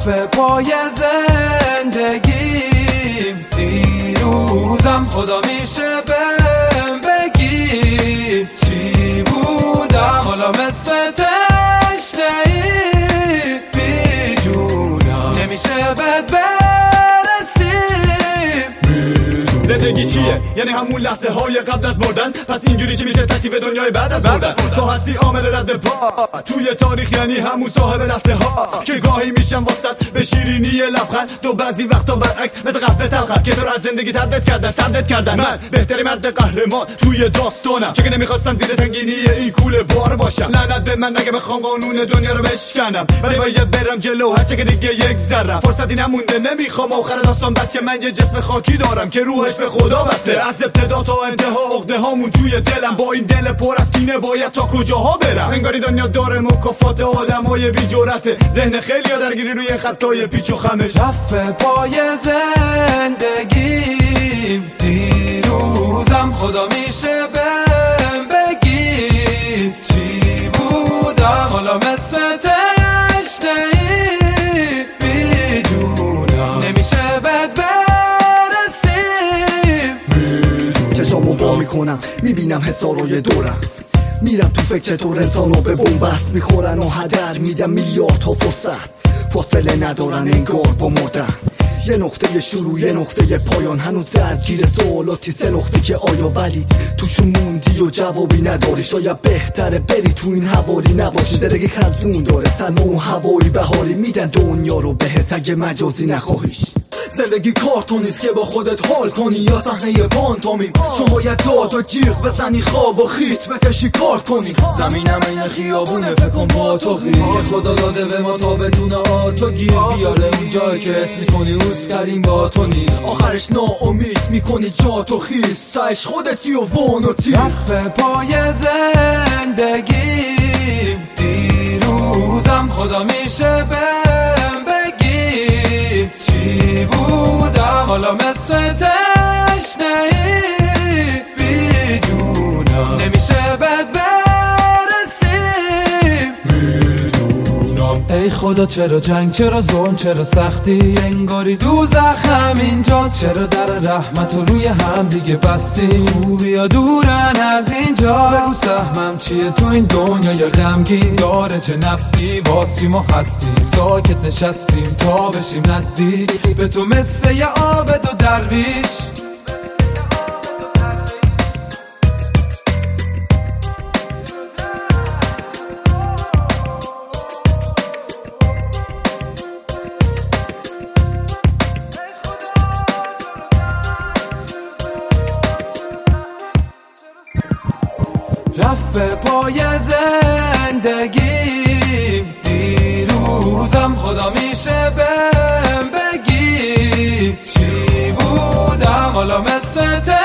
رفت پای زندگیم دیروزم خدا میشه بهم بگی چی بودم حالا مثل تشنه‌ای بی جونم نمیشه بد زندگی چیه؟ یعنی همون لحظه های قبل از مردن. پس اینجوری چی میشه تکلیف دنیای بعد از مردن؟ تو هستی عامل رد پا توی تاریخ، یعنی همون صاحب لحظه ها که گاهی میشن واسط به شیرینی لبخند، تو بعضی وقتا برعکس مثل قهوه تلخ که تو رو از زندگی تردت کردن سردت کردن. من بهتری مرد قهرمان توی داستانم، چون نمیخواستم زیر سنگینی این کوله بار باشم. لعنت به من نگه میخوام قانون دنیا رو بشکنم، ولی باید برم جلو هرچه که دیگه یک ذره فرصتی نمونده. نمیخوام آخر داستان بچه من یه جسم خاکی دارم که روحش به خدا وصله. از ابتدا تا انتها عقده هامون توی دلم، با این دل پر از کینه باید تا کجاها برم؟ انگاری دنیا داره مکافات آدمای بی جرأته، ذهن خیلی‌ها درگیری روی خطای پیچ و خمش. رفت پای زندگیم دیروزم خدا میشه بهم بگی چی بودم حالا مثل تشنه‌ای بی جونم نمیشه بد چشامو وا میکنم میبینم حسارای دورم، میرم تو فکر چطور انسانو به بنبست میخورن و هدر میدم میلیاردها فرصت، فاصله ندارن انگار با مردن. یه نقطه شروع یه نقطه پایان، هنوز درگیر سوالاتی سه نقطه که آیا ولی توشون موندی و جوابی نداری. شاید بهتره بری تو این حوالی نباشی، زندگی خزون داره سرما و هوایی بهاری، میدن دنیا رو بهت اگه مجازی نخواهیش. زندگی کارتون نیست که با خودت حال کنی یا صحنه پانتومیم، چون باید داد و جیغ بزنی خواب و خیت بکشی کار کنی. زمینم این خیابونه فکر کن با تو خیر، خدا داده به ما تا بتونه آتو گیر بیاره اون جایی که اسم میکنی اوز کریم با تو نی. آخرش ناامید میکنی جا تو خیست، تاش خودتی و وان و تیر. رفت پای زندگیم دیروزم خدا میشه بهم بگی چی بودم حالا مثل تشنه‌ای بی جونم نمیشه بد برسیم میدونم. ای خدا چرا جنگ، چرا ظلم، چرا سختی، انگاری دوزخ همینجاست. چرا در رحمت رو روی هم دیگه بستی، خوبی یا دورن از اینجا. بگو سهمم چیه تو این دنیای غمگین، داره چه نفعی واسیم و هستیم. ساکت نشستیم تا بشیم نزدیک به تو مثل یه عابد و درویش. رفت پای زندگیم دیروزم خدا میشه بهم بگی چی بودم حالا مثل